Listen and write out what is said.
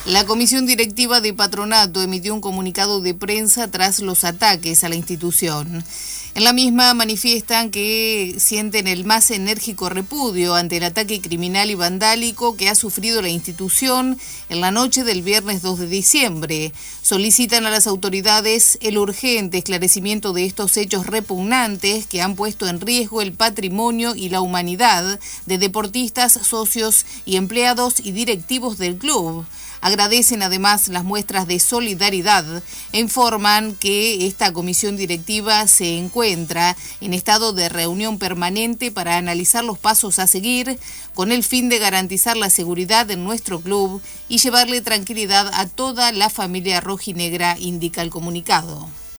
La comisión directiva de Patronato emitió un comunicado de prensa tras los ataques a la institución. En la misma manifiestan que sienten el más enérgico repudio ante el ataque criminal y vandálico que ha sufrido la institución en la noche del viernes 2 de diciembre. Solicitan a las autoridades el urgente esclarecimiento de estos hechos repugnantes que han puesto en riesgo el patrimonio y la humanidad de deportistas, socios y empleados y directivos del club. Agradecen además las muestras de solidaridad e informan que esta comisión directiva se encuentra en estado de reunión permanente para analizar los pasos a seguir con el fin de garantizar la seguridad en nuestro club y llevarle tranquilidad a toda la familia rojinegra, indica el comunicado.